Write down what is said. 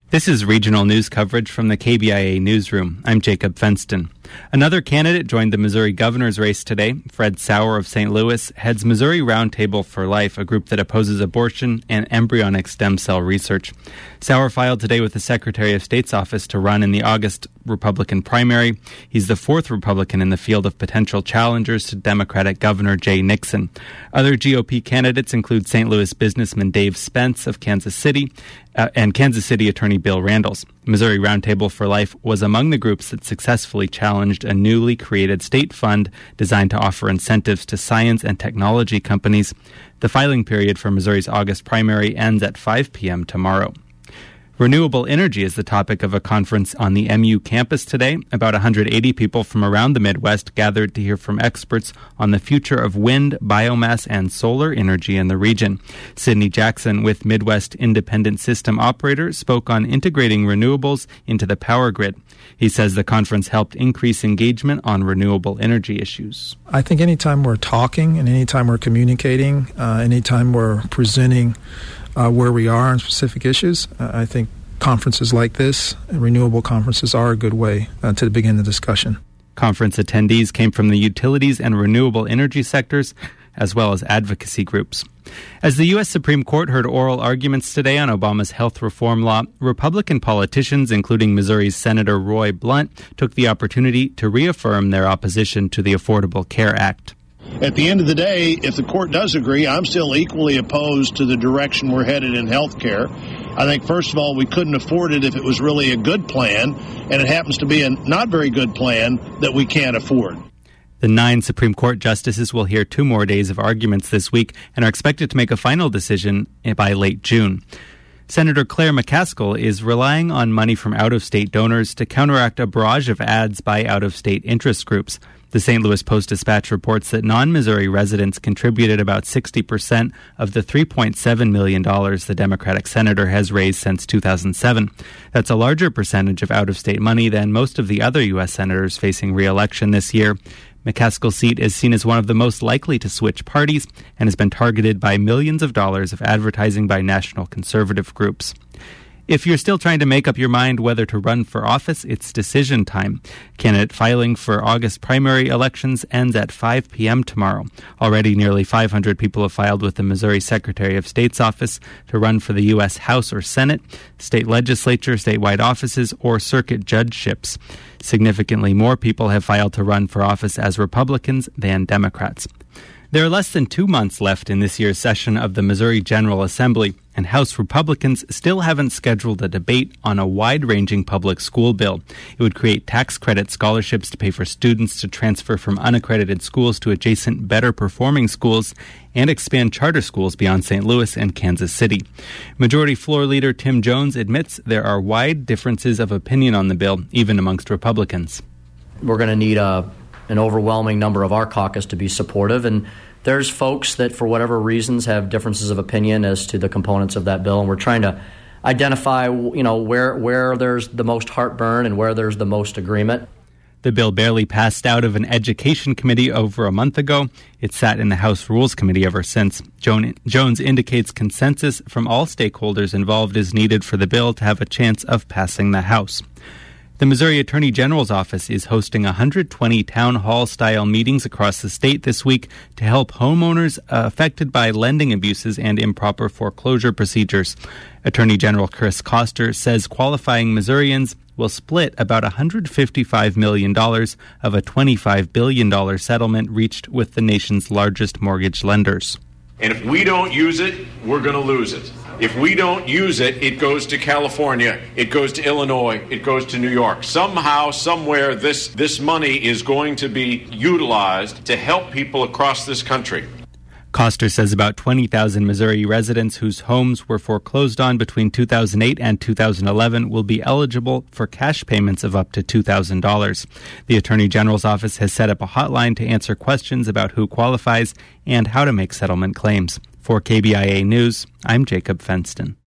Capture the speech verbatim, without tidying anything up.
This is regional news coverage from the K B I A newsroom. I'm Jacob Fenston. Another candidate joined the Missouri governor's race today. Fred Sauer of Saint Louis heads Missouri Roundtable for Life, a group that opposes abortion and embryonic stem cell research. Sauer filed today with the Secretary of State's office to run in the August Republican primary. He's the fourth Republican in the field of potential challengers to Democratic Governor Jay Nixon. Other G O P candidates include Saint Louis businessman Dave Spence of Kansas City uh, and Kansas City Attorney Bill Randles. Missouri Roundtable for Life was among the groups that successfully challenged a newly created state fund designed to offer incentives to science and technology companies. The filing period for Missouri's August primary ends at five p.m. tomorrow. Renewable energy is the topic of a conference on the M U campus today. About one hundred eighty people from around the Midwest gathered to hear from experts on the future of wind, biomass, and solar energy in the region. Sidney Jackson with Midwest Independent System Operator spoke on integrating renewables into the power grid. He says the conference helped increase engagement on renewable energy issues. I think anytime we're talking and anytime we're communicating, uh, anytime we're presenting Uh, where we are on specific issues, uh, I think conferences like this, renewable conferences, are a good way uh, to begin the discussion. Conference attendees came from the utilities and renewable energy sectors, as well as advocacy groups. As the U S Supreme Court heard oral arguments today on Obama's health reform law, Republican politicians, including Missouri's Senator Roy Blunt, took the opportunity to reaffirm their opposition to the Affordable Care Act. At the end of the day, if the court does agree, I'm still equally opposed to the direction we're headed in health care. I think, first of all, we couldn't afford it if it was really a good plan, and it happens to be a not very good plan that we can't afford. The nine Supreme Court justices will hear two more days of arguments this week and are expected to make a final decision by late June. Senator Claire McCaskill is relying on money from out-of-state donors to counteract a barrage of ads by out-of-state interest groups. The Saint Louis Post-Dispatch reports that non-Missouri residents contributed about sixty percent of the three point seven million dollars the Democratic senator has raised since two thousand seven. That's a larger percentage of out-of-state money than most of the other U S senators facing re-election this year. McCaskill's seat is seen as one of the most likely to switch parties and has been targeted by millions of dollars of advertising by national conservative groups. If you're still trying to make up your mind whether to run for office, it's decision time. Candidate filing for August primary elections ends at five p.m. tomorrow. Already nearly five hundred people have filed with the Missouri Secretary of State's office to run for the U S House or Senate, state legislature, statewide offices, or circuit judgeships. Significantly more people have filed to run for office as Republicans than Democrats. There are less than two months left in this year's session of the Missouri General Assembly, and House Republicans still haven't scheduled a debate on a wide-ranging public school bill. It would create tax credit scholarships to pay for students to transfer from unaccredited schools to adjacent, better-performing schools and expand charter schools beyond Saint Louis and Kansas City. Majority Floor Leader Tim Jones admits there are wide differences of opinion on the bill, even amongst Republicans. We're going to need a an overwhelming number of our caucus to be supportive, and there's folks that for whatever reasons have differences of opinion as to the components of that bill, and we're trying to identify, you know, where where there's the most heartburn and where there's the most agreement. The bill barely passed out of an education committee over a month ago. It sat in the House Rules Committee ever since. Jones indicates consensus from all stakeholders involved is needed for the bill to have a chance of passing the House. The Missouri Attorney General's office is hosting one hundred twenty town hall-style meetings across the state this week to help homeowners uh, affected by lending abuses and improper foreclosure procedures. Attorney General Chris Koster says qualifying Missourians will split about one hundred fifty-five million dollars of a twenty-five billion dollars settlement reached with the nation's largest mortgage lenders. And if we don't use it, we're going to lose it. If we don't use it, it goes to California, it goes to Illinois, it goes to New York. Somehow, somewhere, this, this money is going to be utilized to help people across this country. Koster says about twenty thousand Missouri residents whose homes were foreclosed on between two thousand eight and two thousand eleven will be eligible for cash payments of up to two thousand dollars. The Attorney General's office has set up a hotline to answer questions about who qualifies and how to make settlement claims. For K B I A News, I'm Jacob Fenston.